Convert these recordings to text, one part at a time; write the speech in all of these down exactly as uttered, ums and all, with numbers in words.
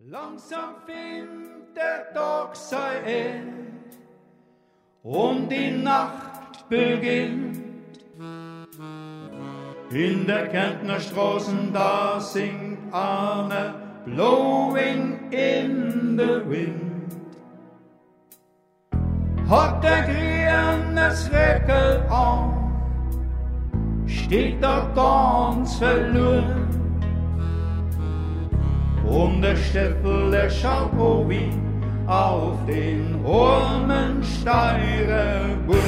Langsam findet der Tag sein End und die Nacht beginnt. In der Kärntner Straßen, da singt eine Blowing in the Wind. Hat der grünes Räckel an, steht da ganz verloren. Und der Steppel, der schaut wo wie auf den hohen Steireburg.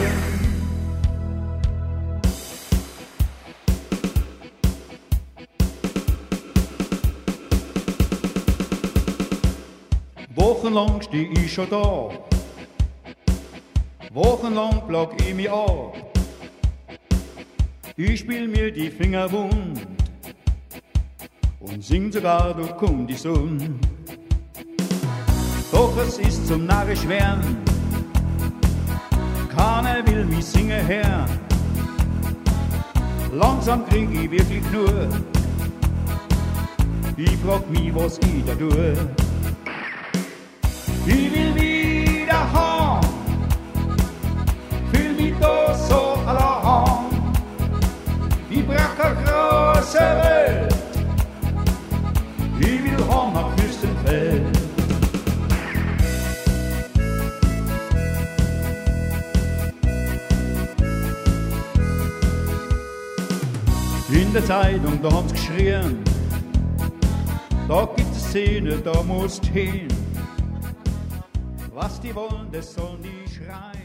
Wochenlang steh ich schon da, wochenlang plag ich mich ab. Ich spiel mir die Finger wund und sing sogar, du komm die Sonne. Doch es ist zum narrisch werden, keiner will mich singen her. Langsam krieg ich wirklich nur, ich frag mich, was ich da tue. Ich will wieder haben, fühl mich da so allein. Ich brauch eine große Welt, ich will haben nach Fürstenfeld. In der Zeitung, da haben's geschrien, da gibt's Szene, da musst hin. Was die wollen, das sollen die schreien.